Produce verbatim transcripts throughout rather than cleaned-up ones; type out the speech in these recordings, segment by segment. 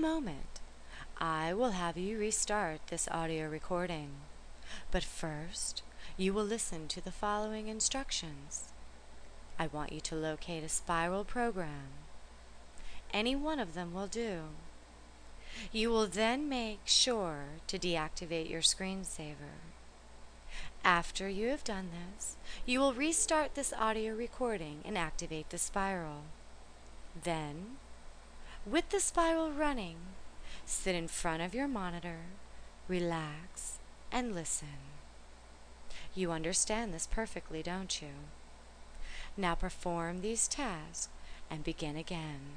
moment, I will have you restart this audio recording. But first, you will listen to the following instructions. I want you to locate a spiral program. Any one of them will do. You will then make sure to deactivate your screensaver. After you have done this, you will restart this audio recording and activate the spiral. Then, with the spiral running, sit in front of your monitor, relax, and listen. You understand this perfectly, don't you? Now perform these tasks and begin again.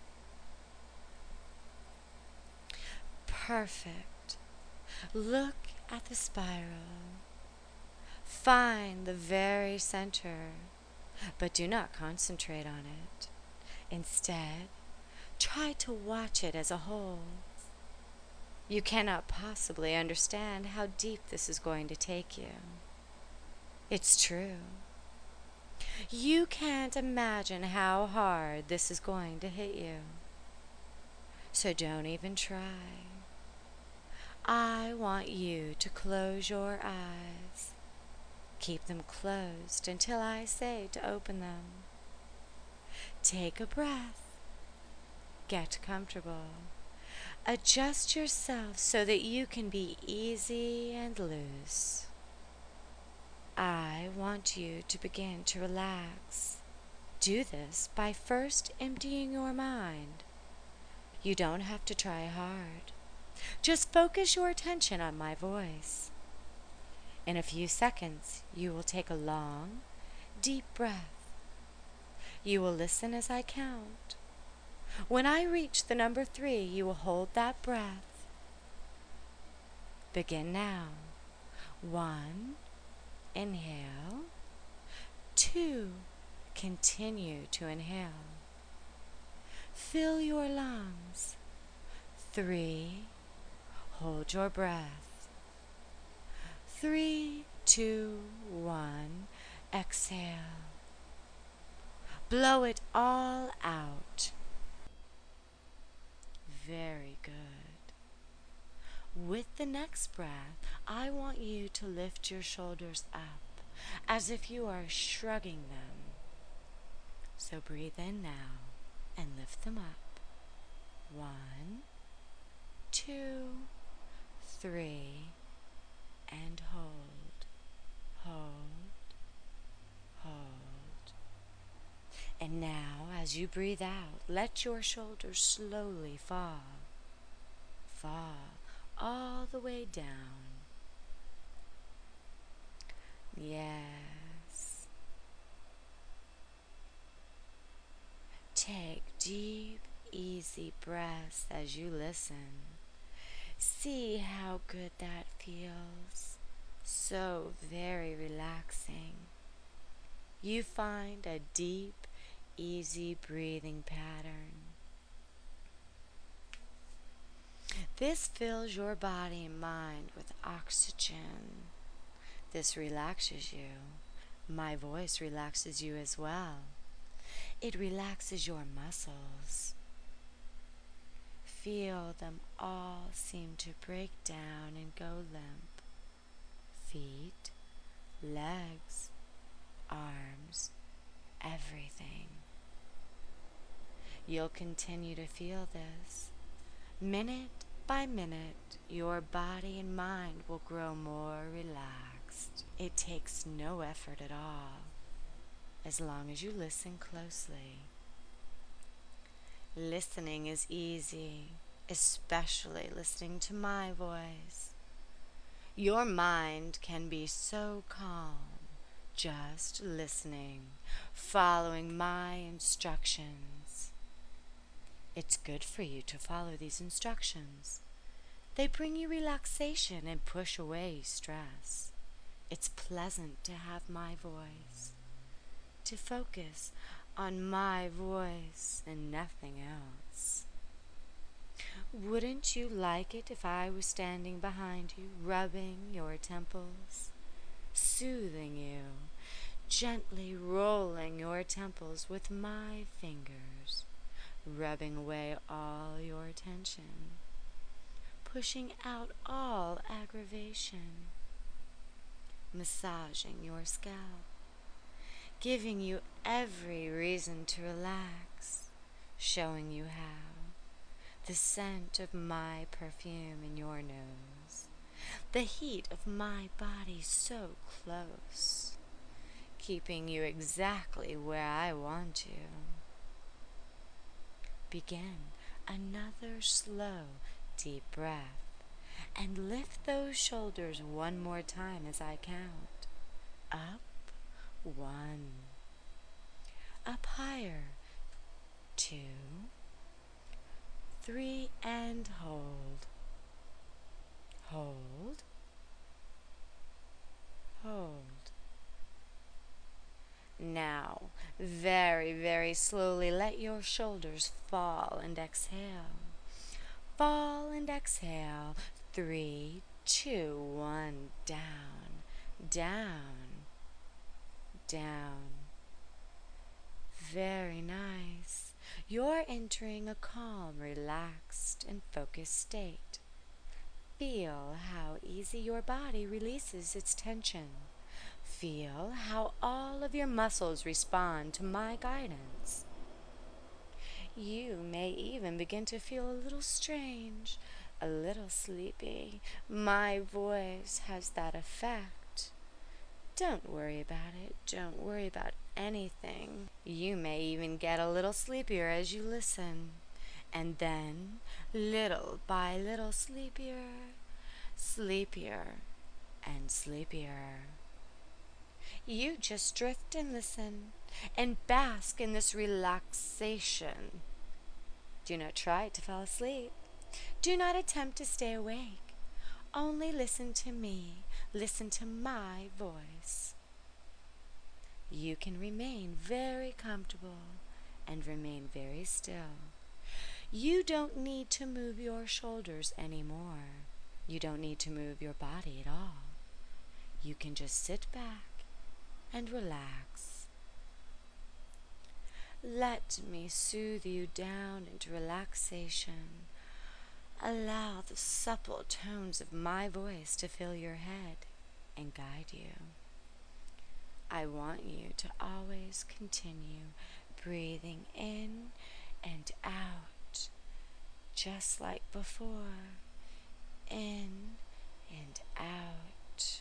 Perfect. Look at the spiral. Find the very center, but do not concentrate on it. Instead, try to watch it as a whole. You cannot possibly understand how deep this is going to take you. It's true. You can't imagine how hard this is going to hit you. So don't even try. I want you to close your eyes. Keep them closed until I say to open them. Take a breath. Get comfortable. Adjust yourself so that you can be easy and loose. I want you to begin to relax. Do this by first emptying your mind. You don't have to try hard. Just focus your attention on my voice. In a few seconds, you will take a long, deep breath. You will listen as I count. When I reach the number three, you will hold that breath. Begin now. One, inhale. Two, continue to inhale. Fill your lungs. Three, hold your breath. Three, two, one, exhale. Blow it all out. Very good. With the next breath, I want you to lift your shoulders up as if you are shrugging them. So breathe in now and lift them up. One, two, three, and hold, hold, hold. And now, as you breathe out, let your shoulders slowly fall, fall all the way down. Yes. Take deep, easy breaths as you listen. See how good that feels. So very relaxing. You find a deep, easy breathing pattern. This fills your body and mind with oxygen. This relaxes you. My voice relaxes you as well. It relaxes your muscles. Feel them all seem to break down and go limp. Feet, legs, arms, everything. You'll continue to feel this. Minute by minute, your body and mind will grow more relaxed. It takes no effort at all, as long as you listen closely. Listening is easy, especially listening to my voice. Your mind can be so calm just listening, following my instructions. It's good for you to follow these instructions. They bring you relaxation and push away stress. It's pleasant to have my voice, to focus on my voice and nothing else. Wouldn't you like it if I was standing behind you, rubbing your temples, soothing you, gently rolling your temples with my fingers, rubbing away all your tension, pushing out all aggravation, massaging your scalp, giving you every reason to relax, showing you how. The scent of my perfume in your nose, the heat of my body so close, keeping you exactly where I want you. Begin another slow, deep breath, and lift those shoulders one more time as I count. Up, one. Up higher, two, three, and hold. Hold. Hold. Now, very, very slowly let your shoulders fall and exhale. Fall and exhale. Three, two, one. Down, down, down. Very nice. You're entering a calm, relaxed, and focused state. Feel how easy your body releases its tension. Feel how all of your muscles respond to my guidance. You may even begin to feel a little strange, a little sleepy. My voice has that effect. Don't worry about it. Don't worry about anything. You may even get a little sleepier as you listen. And then, little by little, sleepier, sleepier, and sleepier. You just drift and listen and bask in this relaxation. Do not try to fall asleep. Do not attempt to stay awake. Only listen to me. Listen to my voice. You can remain very comfortable and remain very still. You don't need to move your shoulders anymore. You don't need to move your body at all. You can just sit back and relax. Let me soothe you down into relaxation. Allow the supple tones of my voice to fill your head and guide you. I want you to always continue breathing in and out, just like before. In and out.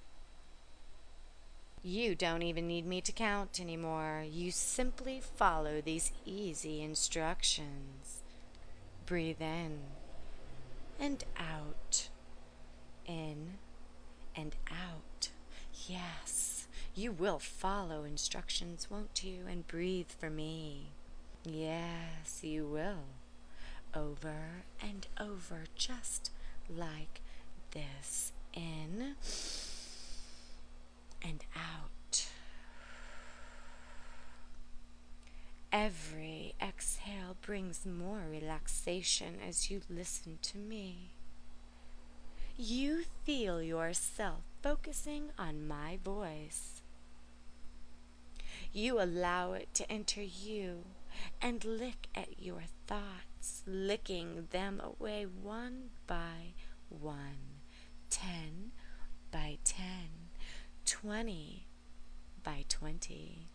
You don't even need me to count anymore. You simply follow these easy instructions. Breathe in and out. In and out. Yes, you will follow instructions, won't you? And breathe for me. Yes, you will. Over and over, just like this. In and out. Every exhale brings more relaxation as you listen to me. You feel yourself focusing on my voice. You allow it to enter you and lick at your thoughts, licking them away one by one, ten by ten, twenty by twenty.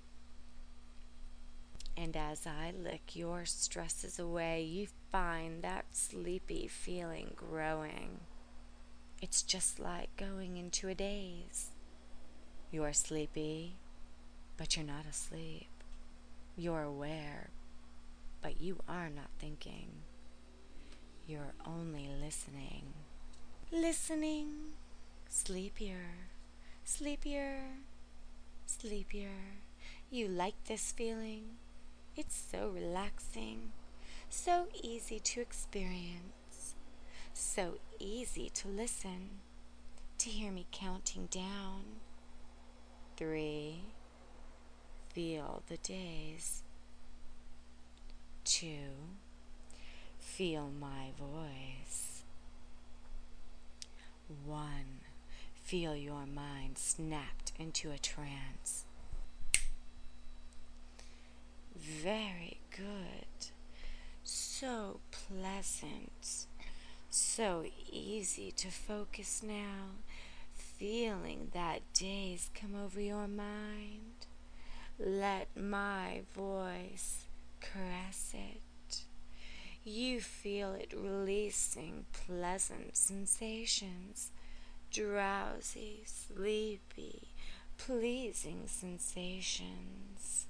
And as I lick your stresses away, you find that sleepy feeling growing. It's just like going into a daze. You're sleepy, but you're not asleep. You're aware, but you are not thinking. You're only listening. Listening, sleepier, sleepier, sleepier. You like this feeling? It's so relaxing, so easy to experience, so easy to listen, to hear me counting down. Three, feel the days. Two, feel my voice. One, feel your mind snapped into a trance. Very good. so pleasant, so easy to focus now, feeling that daze come over your mind. Let my voice caress it. You feel it releasing pleasant sensations, drowsy, sleepy, pleasing sensations.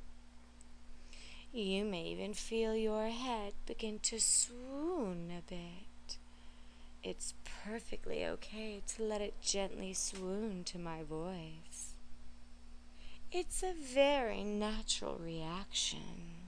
You may even feel your head begin to swoon a bit. It's perfectly okay to let it gently swoon to my voice. It's a very natural reaction.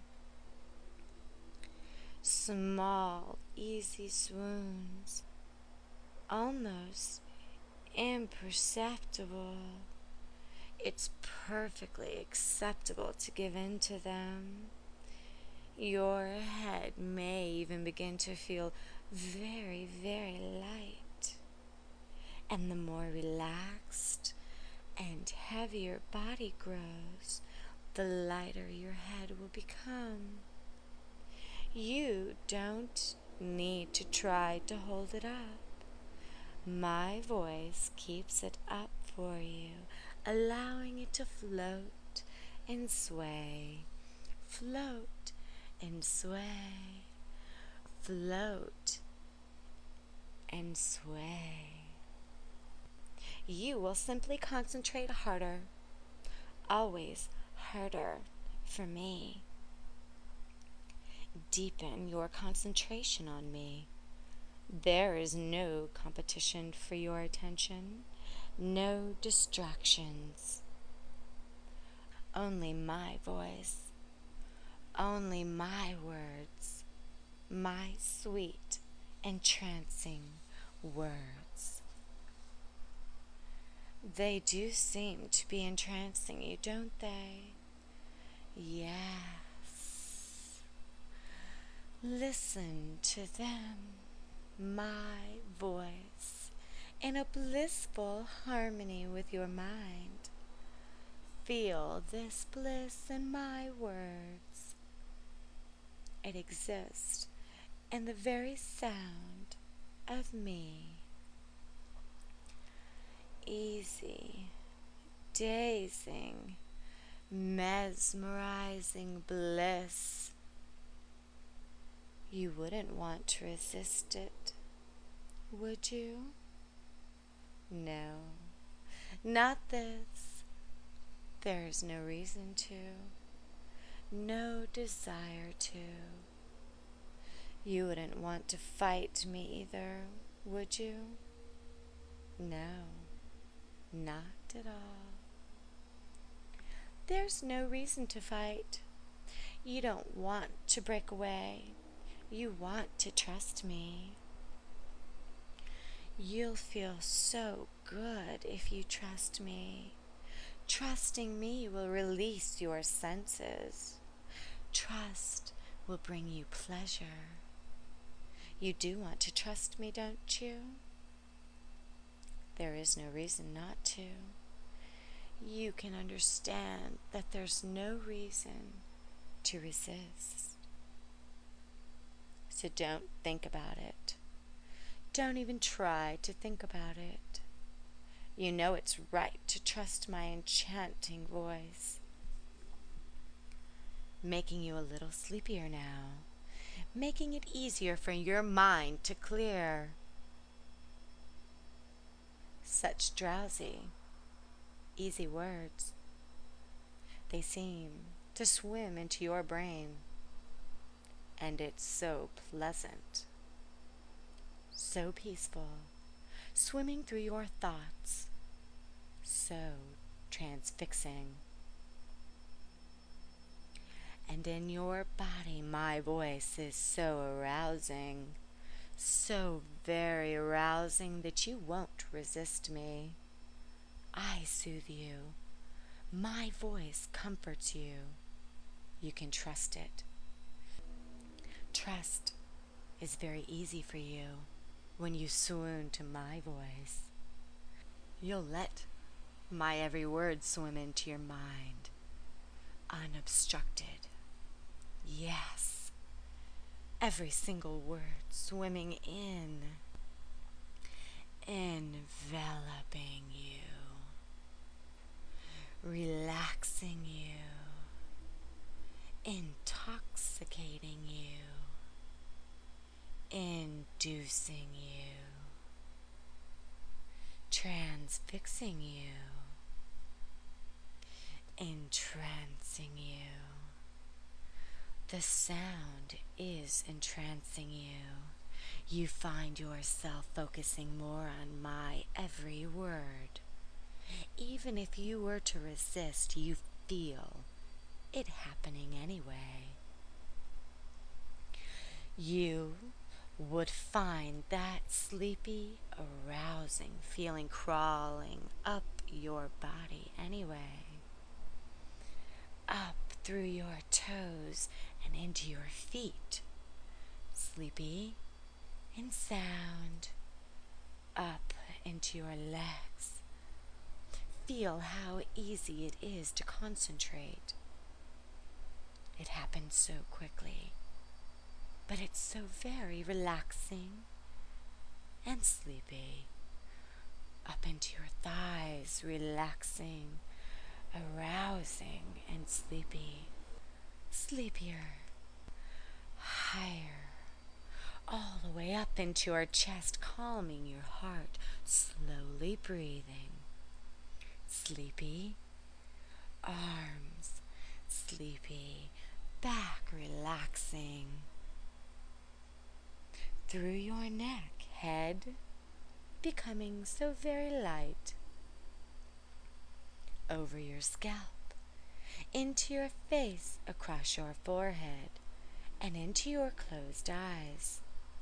Small, easy swoons, almost imperceptible. It's perfectly acceptable to give in to them. Your head may even begin to feel very, very light. And the more relaxed and heavy your body grows, the lighter your head will become. You don't need to try to hold it up. My voice keeps it up for you, allowing it to float and sway, float and sway, float and sway. You will simply concentrate harder, always harder for me. Deepen your concentration on me. There is no competition for your attention, no distractions. Only my voice, only my words, my sweet, entrancing words. They do seem to be entrancing you, don't they? Yes. Listen to them, my voice, in a blissful harmony with your mind. Feel this bliss in my words. It exists in the very sound of me. Easy, dazing, mesmerizing bliss. You wouldn't want to resist it, would you? No, not this. There's no reason to, no desire to. You wouldn't want to fight me either, would you? No, not at all. There's no reason to fight. You don't want to break away. You want to trust me. You'll feel so good if you trust me. Trusting me will release your senses. Trust will bring you pleasure. You do want to trust me, don't you? There is no reason not to. You can understand that there's no reason to resist. So don't think about it. Don't even try to think about it. You know it's right to trust my enchanting voice. Making you a little sleepier now. Making it easier for your mind to clear. Such drowsy, easy words. They seem to swim into your brain. And it's so pleasant, so peaceful, swimming through your thoughts, so transfixing. And in your body, my voice is so arousing, so very arousing that you won't resist me. I soothe you. My voice comforts you. You can trust it. Trust is very easy for you when you swoon to my voice. You'll let my every word swim into your mind, unobstructed. Yes, every single word swimming in, enveloping you, relaxing you, intoxicating you, inducing you, transfixing you, entrancing you. The sound is entrancing you. You find yourself focusing more on my every word. Even if you were to resist, you feel it happening anyway. You would find that sleepy, arousing feeling crawling up your body anyway. Up through your toes and into your feet. Sleepy and sound. Up into your legs. Feel how easy it is to concentrate. It happens so quickly, but it's so very relaxing and sleepy. Up into your thighs, relaxing, arousing, and sleepy. Sleepier, higher, all the way up into your chest, calming your heart, slowly breathing. Sleepy, arms, sleepy, back relaxing. Through your neck, head becoming so very light. Over your scalp, into your face, across your forehead, and into your closed eyes.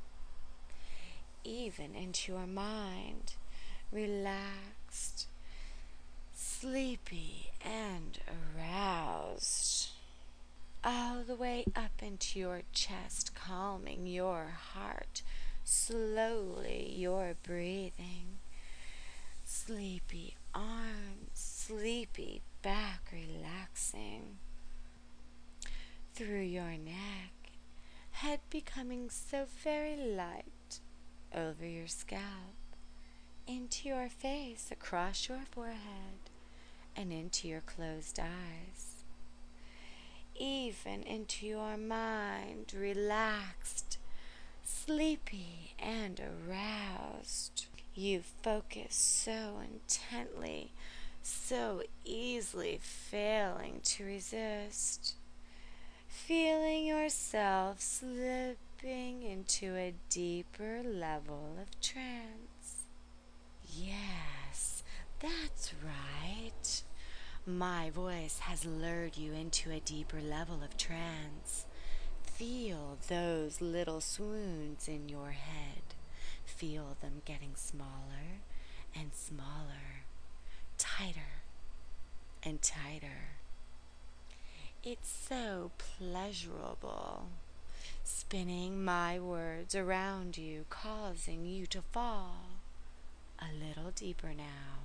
Even into your mind, relaxed, sleepy, and aroused. All the way up into your chest, calming your heart, slowly your breathing. Sleepy arms, sleepy back relaxing. Through your neck, head becoming so very light. Over your scalp, into your face, across your forehead, and into your closed eyes. Even into your mind, relaxed, sleepy, and aroused. You focus so intently, so easily failing to resist. Feeling yourself slipping into a deeper level of trance. Yes, that's right. My voice has lured you into a deeper level of trance. Feel those little swoons in your head. Feel them getting smaller and smaller, tighter and tighter. It's so pleasurable, spinning my words around you, causing you to fall a little deeper now.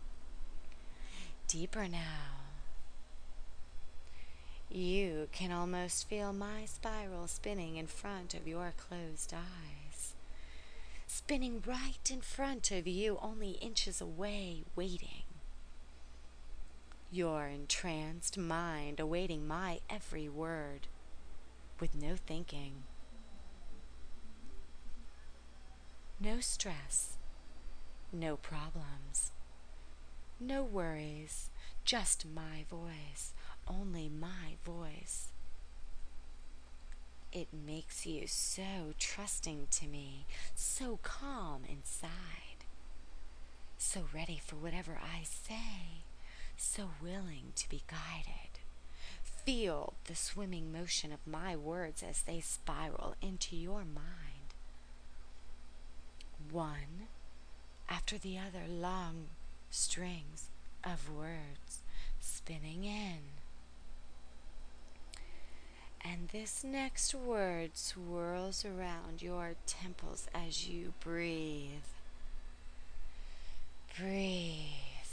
Deeper now. You can almost feel my spiral spinning in front of your closed eyes. Spinning right in front of you, only inches away, waiting. Your entranced mind awaiting my every word, with no thinking. No stress, no problems, no worries, just my voice, only my voice. It makes you so trusting to me, so calm inside, so ready for whatever I say, so willing to be guided. Feel the swimming motion of my words as they spiral into your mind. One after the other, long strings of words spinning in. And this next word swirls around your temples as you breathe. Breathe.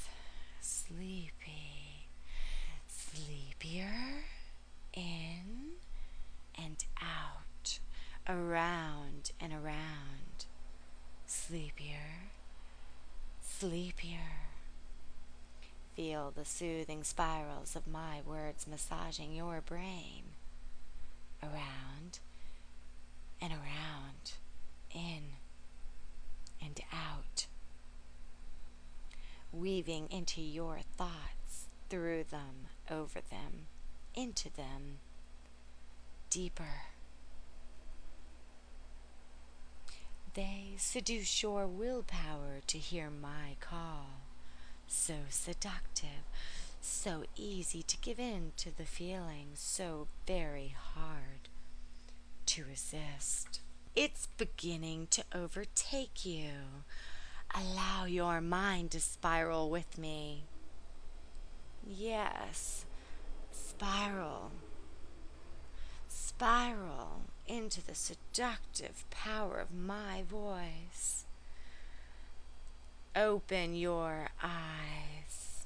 Sleepy. Sleepier. In and out. around and around, sleepier, sleepier. Feel the soothing spirals of my words massaging your brain, around and around, in and out, weaving into your thoughts, through them, over them, into them, deeper. They seduce your willpower to hear my call, so seductive, so easy to give in to the feeling, so very hard to resist. It's beginning to overtake you. Allow your mind to spiral with me. Yes, spiral. Spiral into the seductive power of my voice. Open your eyes.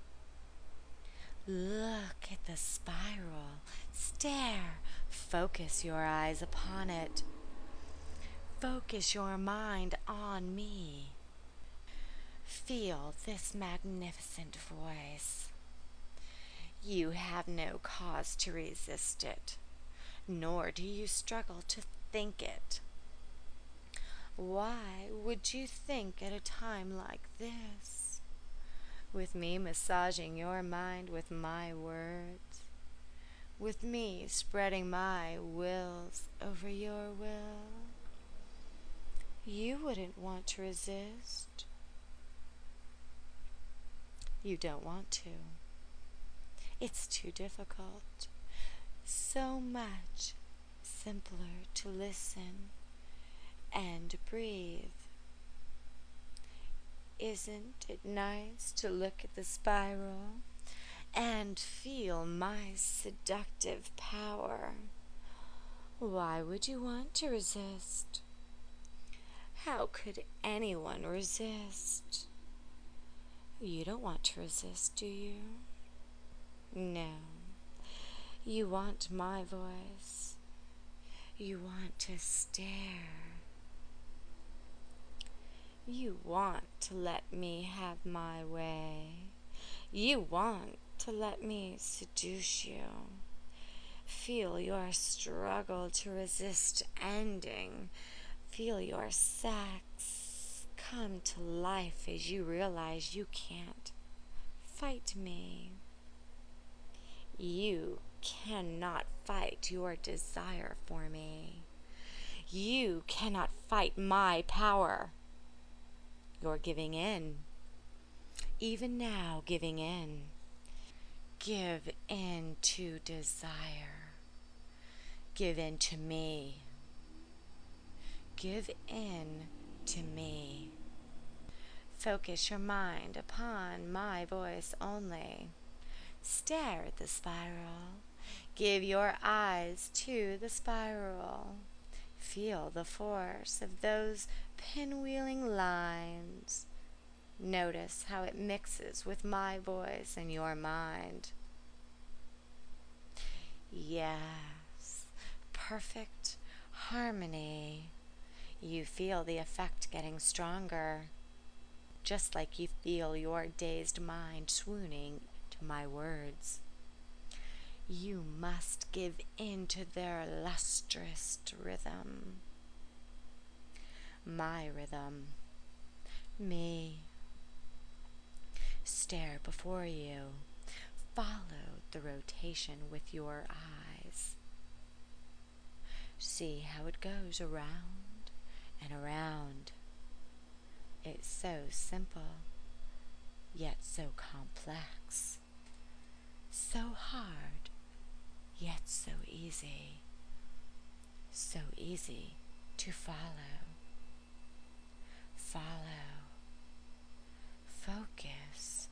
Look at the spiral. Stare. Focus your eyes upon it. Focus your mind on me. Feel this magnificent voice. You have no cause to resist it, nor do you struggle to think it. Why would you think at a time like this, with me massaging your mind with my words, with me spreading my wills over your will? You wouldn't want to resist. You don't want to. It's too difficult. So much simpler to listen and breathe. Isn't it nice to look at the spiral and feel my seductive power? Why would you want to resist? How could anyone resist? You don't want to resist, do you? No. You want my voice. You want to stare. You want to let me have my way. You want to let me seduce you. Feel your struggle to resist ending. Feel your sex come to life as you realize you can't fight me. You cannot fight your desire for me. You cannot fight my power. You're giving in. Even now, giving in. Give in to desire. Give in to me. Give in to me. Focus your mind upon my voice only. Stare at the spiral. Give your eyes to the spiral. Feel the force of those pinwheeling lines. Notice how it mixes with my voice and your mind. Yes, perfect harmony. You feel the effect getting stronger, just like you feel your dazed mind swooning to my words. You must give in to their lustrous rhythm. My rhythm. Me. Stare before you. Follow the rotation with your eyes. See how it goes around and around. It's so simple, yet so complex. So hard, yet so easy. So easy to follow. Follow. Focus.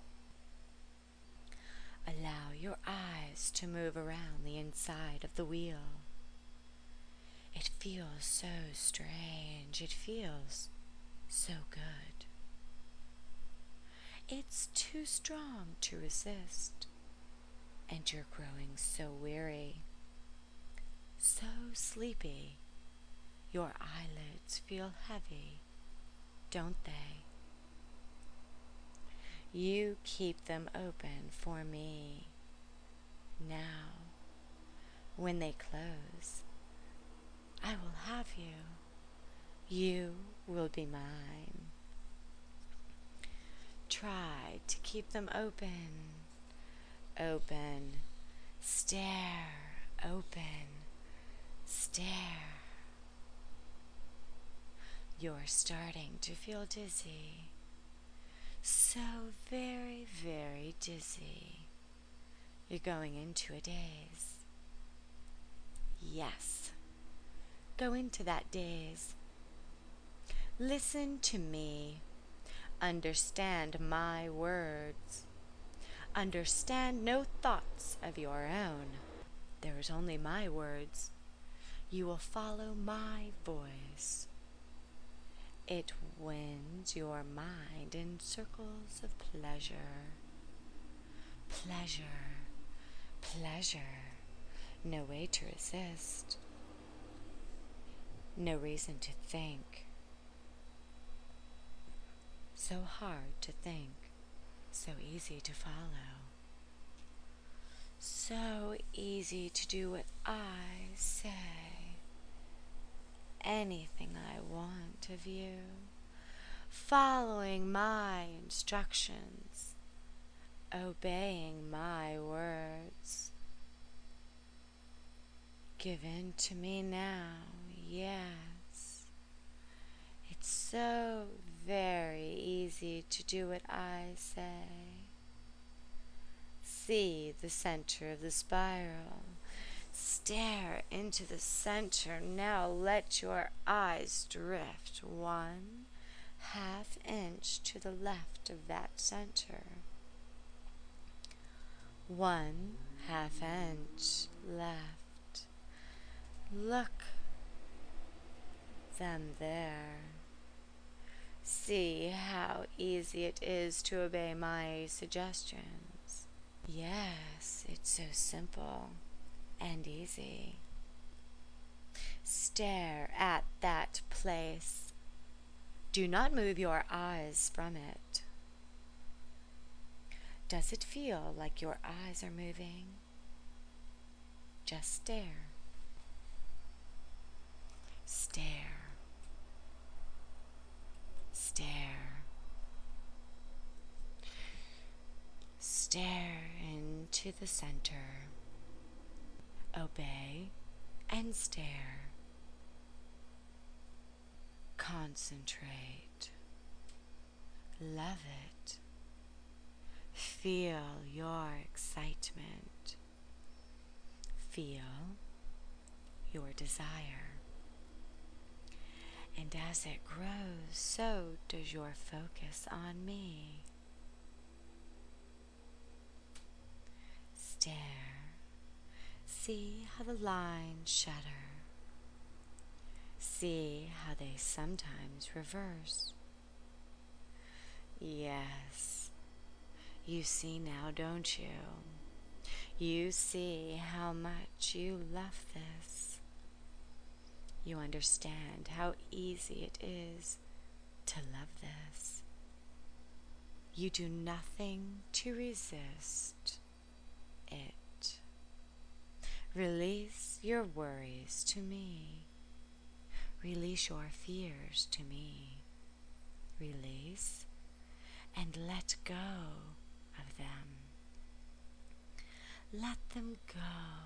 Allow your eyes to move around the inside of the wheel. It feels so strange. It feels so good. It's too strong to resist, and you're growing so weary, so sleepy, Your eyelids feel heavy, don't they? You keep them open for me. Now, when they close, I will have you. You will be mine. Try to keep them open. Open. Stare. Open. Stare. You're starting to feel dizzy. So very, very dizzy. You're going into a daze. Yes. Go into that daze. Listen to me. Understand my words. Understand no thoughts of your own. There is only my words. You will follow my voice. It winds your mind in circles of pleasure. Pleasure, pleasure. No way to resist. No reason to think. So hard to think, so easy to follow. So easy to do what I say. Anything I want of you. Following my instructions. Obeying my words. Give in to me now, yes. It's so very easy to do what I say. See the center of the spiral. Stare into the center. Now let your eyes drift one half inch to the left of that center. One half inch left. Look them there. See how easy it is to obey my suggestions. Yes, it's so simple and easy. Stare at that place. Do not move your eyes from it. Does it feel like your eyes are moving? Just stare. Stare. Stare. Stare into the center. Obey and stare. Concentrate. Love it. Feel your excitement. Feel your desire. And as it grows, so does your focus on me. Stare. See how the lines shudder. See how they sometimes reverse. Yes, you see now, don't you? You see how much you love this. You understand how easy it is to love this. You do nothing to resist it. Release your worries to me. Release your fears to me. Release and let go of them. Let them go.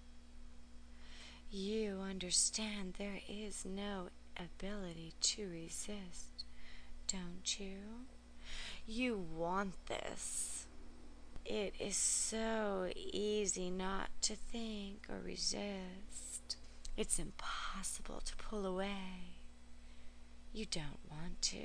You understand there is no ability to resist, don't you? You want this. It is so easy not to think or resist. It's impossible to pull away. You don't want to.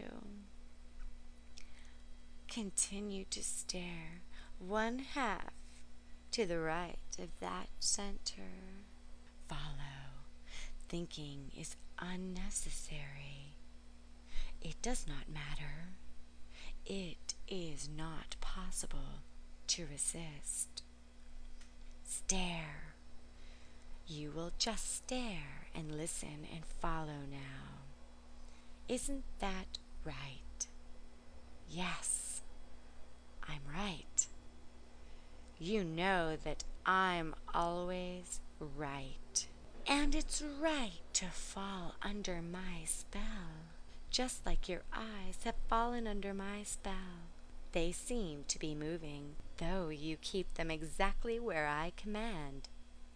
Continue to stare one half to the right of that center. Follow. Thinking is unnecessary. It does not matter. It is not possible to resist. Stare. You will just stare and listen and follow now. Isn't that right? Yes, I'm right. You know that I'm always right. And it's right to fall under my spell, just like your eyes have fallen under my spell. They seem to be moving, though you keep them exactly where I command.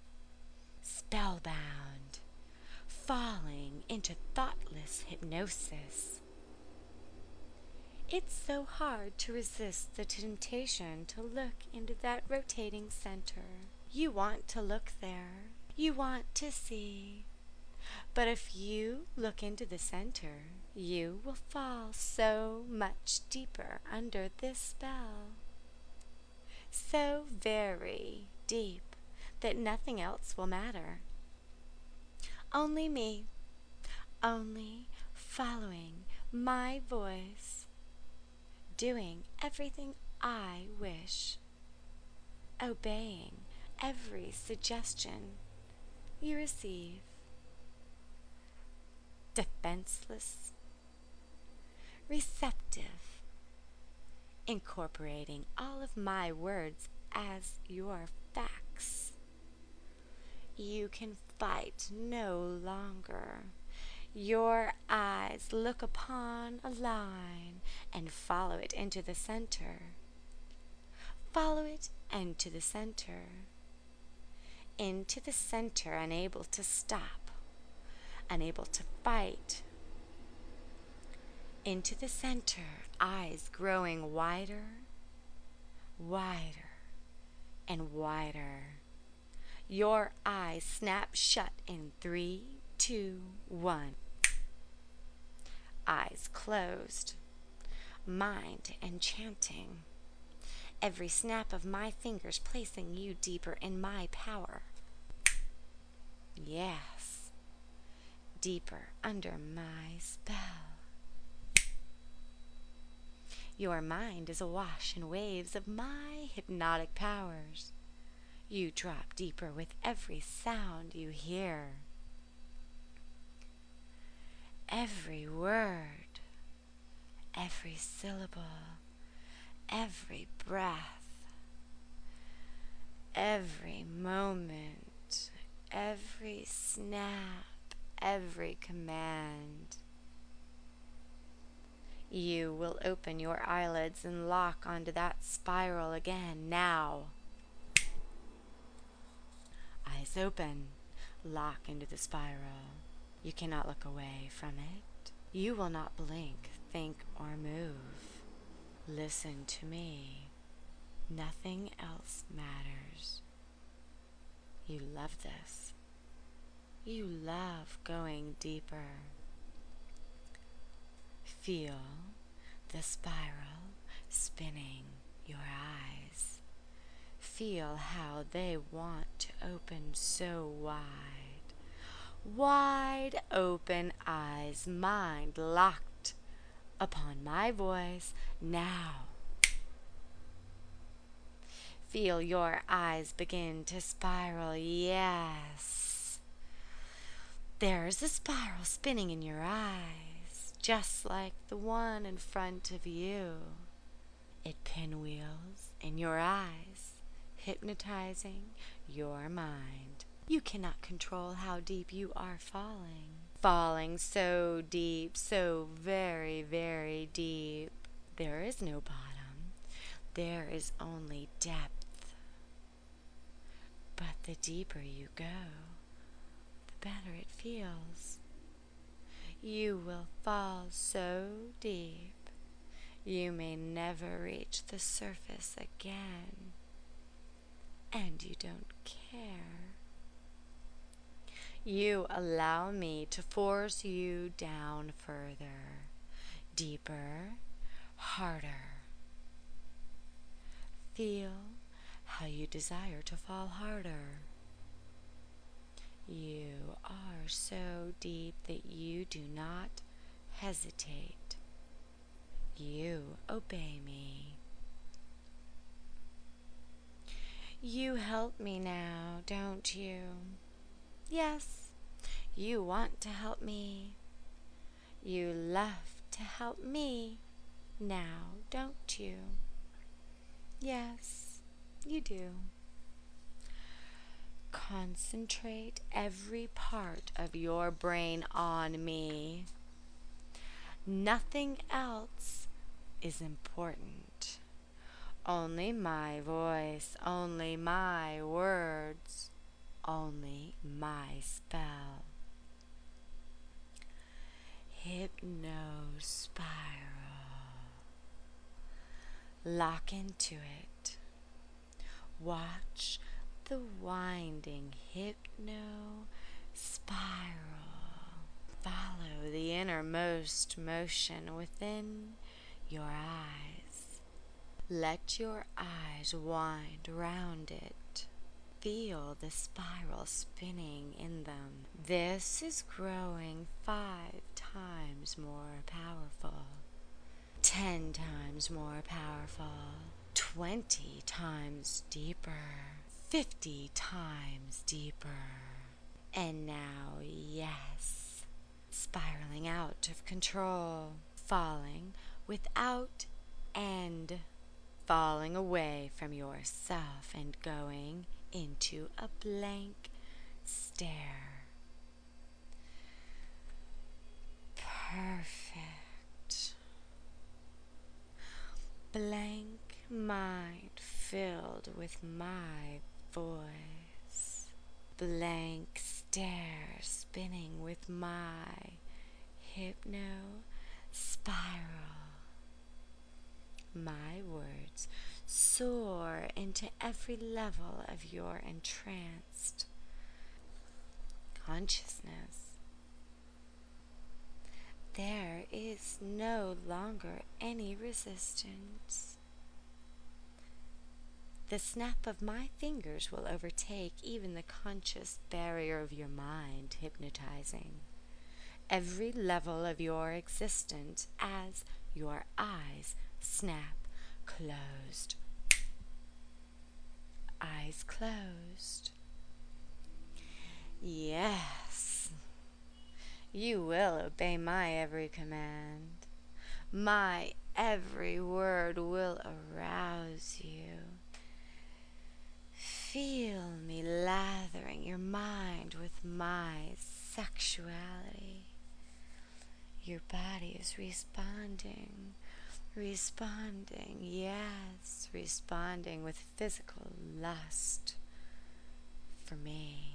Spellbound, falling into thoughtless hypnosis. It's so hard to resist the temptation to look into that rotating center. You want to look there. You want to see. But if you look into the center, you will fall so much deeper under this spell. So very deep that nothing else will matter. Only me, only following my voice, doing everything I wish, obeying every suggestion you receive, defenseless, receptive, incorporating all of my words as your facts. You can fight no longer. Your eyes look upon a line and follow it into the center. Follow it into the center. Into the center, unable to stop, unable to fight. Into the center, eyes growing wider, wider, and wider. Your eyes snap shut in three, two, one. Eyes closed, mind enchanting. Every snap of my fingers placing you deeper in my power. Yes, deeper under my spell. Your mind is awash in waves of my hypnotic powers. You drop deeper with every sound you hear. Every word, every syllable, every breath, every moment, every snap, every command. You will open your eyelids and lock onto that spiral again now. Eyes open, lock into the spiral. You cannot look away from it. You will not blink, think, or move. Listen to me. Nothing else matters. You love this. You love going deeper. Feel the spiral spinning your eyes. Feel how they want to open so wide. Wide open eyes, mind locked upon my voice now. Feel your eyes begin to spiral. Yes. There's a spiral spinning in your eyes, just like the one in front of you. It pinwheels in your eyes, hypnotizing your mind. You cannot control how deep you are falling. Falling so deep, so very, very deep. There is no bottom. There is only depth. But the deeper you go, the better it feels. You will fall so deep, you may never reach the surface again. And you don't care. You allow me to force you down further, deeper, harder. Feel how you desire to fall harder. You are so deep that you do not hesitate. You obey me. You help me now, don't you? Yes, You want to help me. You love to help me now, don't you? Yes, you do. Concentrate every part of your brain on me. Nothing else is important. Only my voice, only my words, only my spell. Hypnospiral. Lock into it. Watch the winding hypno spiral. Follow the innermost motion within your eyes. Let your eyes wind round it. Feel the spiral spinning in them. This is growing five times more powerful. Ten times more powerful. Twenty times deeper. Fifty times deeper. And now, yes, spiraling out of control. Falling without end. Falling away from yourself and going into a blank stare. Perfect. Blank mind filled with my voice. Blank stare spinning with my hypno spiral. My words soar into every level of your entranced consciousness. There is no longer any resistance. The snap of my fingers will overtake even the conscious barrier of your mind, hypnotizing every level of your existence as your eyes snap closed. Eyes closed. Yes, you will obey my every command. My every word will arouse you. Feel me lathering your mind with my sexuality. Your body is responding, responding, yes, responding with physical lust for me.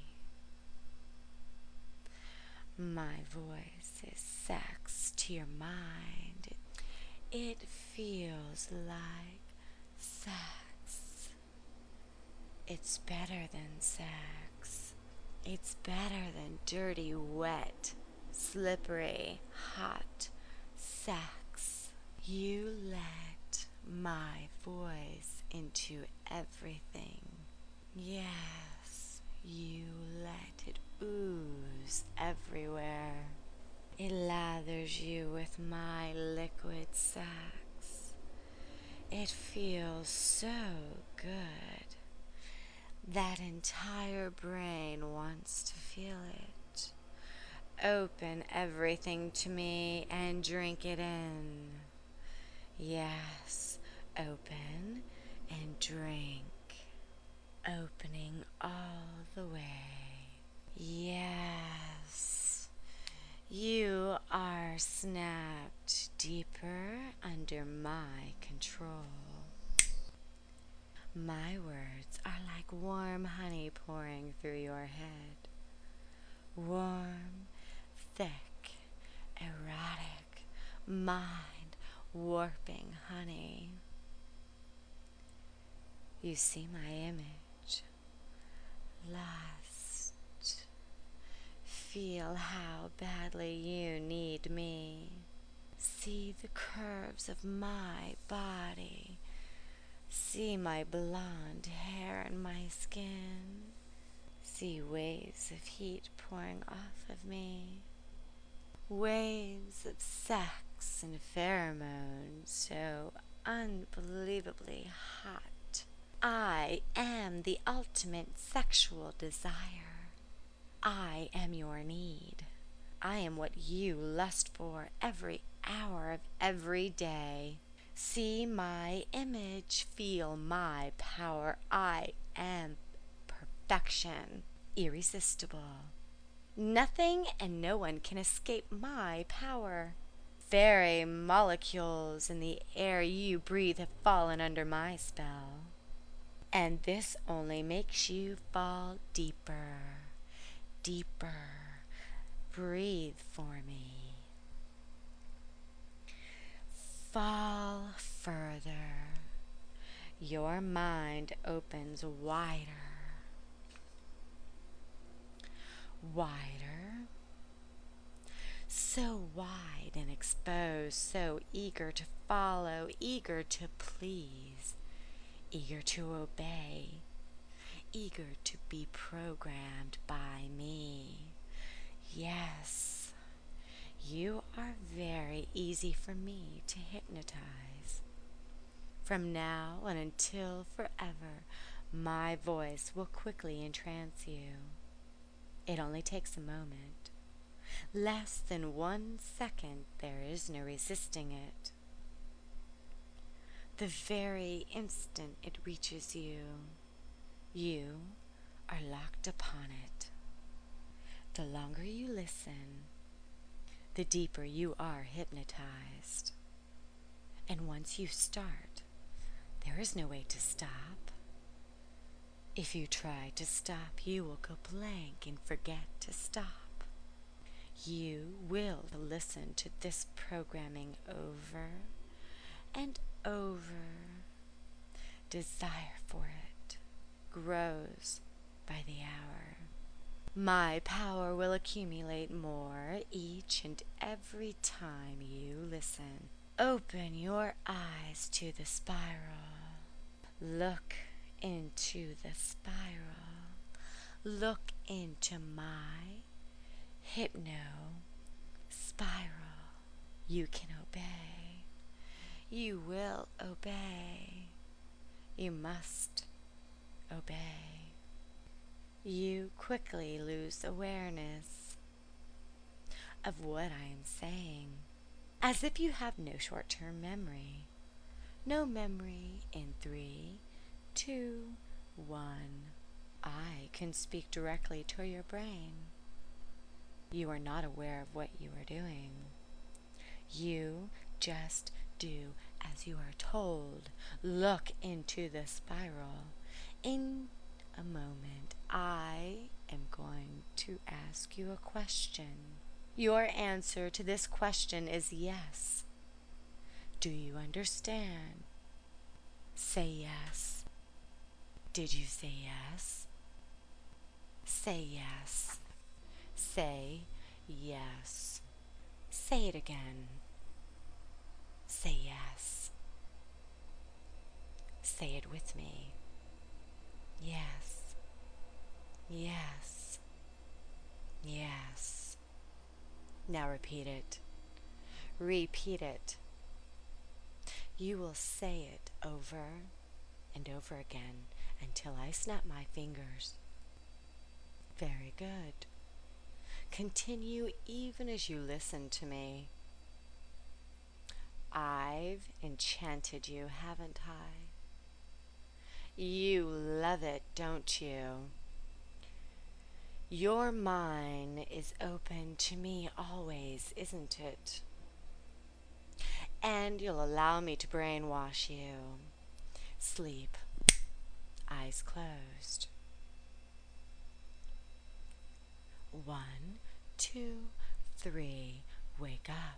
My voice is sex to your mind. It, it feels like sex. It's better than sex. It's better than dirty, wet, slippery, hot sex. You let my voice into everything. Yes, you let it ooze everywhere. It lathers you with my liquid sex. It feels so good. That entire brain wants to feel it. Open everything to me and drink it in. Yes, open and drink. Opening all the way. Yes, you are snapped deeper under my control. My words are like warm honey pouring through your head. Warm, thick, erotic, mind-warping honey. You see my image. Lust. Feel how badly you need me. See the curves of my body. See my blonde hair and my skin. See waves of heat pouring off of me. Waves of sex and pheromones so unbelievably hot. I am the ultimate sexual desire. I am your need. I am what you lust for every hour of every day. See my image, feel my power. I am perfection, irresistible. Nothing and no one can escape my power. Very molecules in the air you breathe have fallen under my spell. And this only makes you fall deeper, deeper. Breathe for me. Fall further. Your mind opens wider, wider, so wide and exposed, so eager to follow, eager to please, eager to obey, eager to be programmed by me. Yes, you are very easy for me to hypnotize. From now and until forever, my voice will quickly entrance you. It only takes a moment. Less than one second, there is no resisting it. The very instant it reaches you, you are locked upon it. The longer you listen, the deeper you are hypnotized. And once you start, there is no way to stop. If you try to stop, you will go blank and forget to stop. You will listen to this programming over and over. Desire for it grows by the hour. My power will accumulate more each and every time you listen. Open your eyes to the spiral. Look into the spiral. Look into my hypno spiral. You can obey. You will obey. You must obey. You quickly lose awareness of what I am saying, as if you have no short-term memory. No memory in three, two, one. I can speak directly to your brain. You are not aware of what you are doing. You just do as you are told. Look into the spiral. In a moment, I am going to ask you a question. Your answer to this question is yes. Do you understand? Say yes. Did you say yes? Say yes. Say yes. Say it again. Say yes. Say it with me. Yes. Yes. Yes. Now repeat it. Repeat it. You will say it over and over again until I snap my fingers. Very good. Continue even as you listen to me. I've enchanted you, haven't I? You love it, don't you? Your mind is open to me always, isn't it? And you'll allow me to brainwash you. Sleep. Eyes closed. One, two, three. Wake up.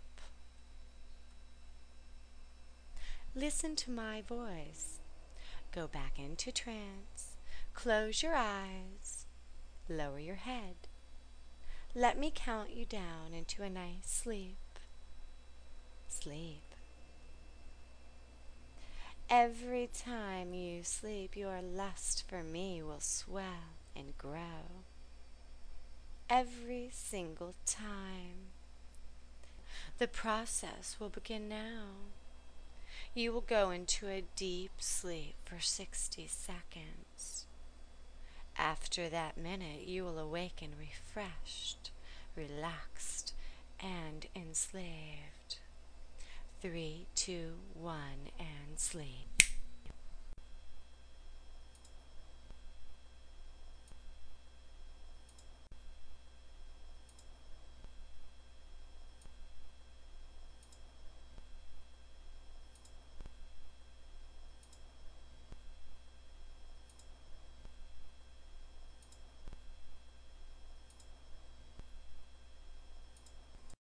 Listen to my voice. Go back into trance. Close your eyes. Lower your head. Let me count you down into a nice sleep. Sleep. Every time you sleep, your lust for me will swell and grow. Every single time. The process will begin now. You will go into a deep sleep for sixty seconds. After that minute, you will awaken refreshed, relaxed, and enslaved. Three, two, one, and sleep.